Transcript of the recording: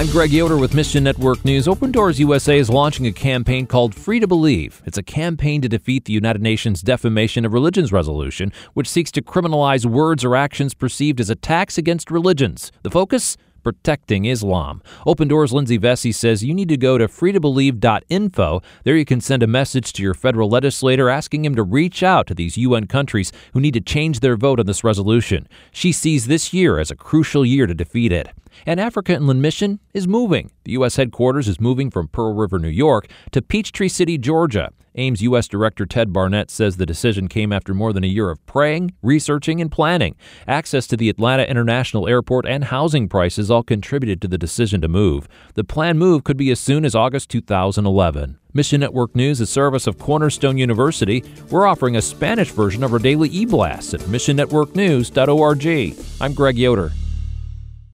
I'm Greg Yoder with Mission Network News. Open Doors USA is launching a campaign called Free to Believe. It's a campaign to defeat the United Nations Defamation of Religions resolution, which seeks to criminalize words or actions perceived as attacks against religions. The focus? Protecting Islam. Open Doors' Lindsay Vesey says you need to go to freetobelieve.info. There you can send a message to your federal legislator asking him to reach out to these UN countries who need to change their vote on this resolution. She sees this year as a crucial year to defeat it. And Africa Inland Mission is moving. The U.S. headquarters is moving from Pearl River, New York, to Peachtree City, Georgia. AIM's U.S. Director Ted Barnett says the decision came after more than a year of praying, researching, and planning. Access to the Atlanta International Airport and housing prices all contributed to the decision to move. The planned move could be as soon as August 2011. Mission Network News, a service of Cornerstone University. We're offering a Spanish version of our daily e-blasts at missionnetworknews.org. I'm Greg Yoder.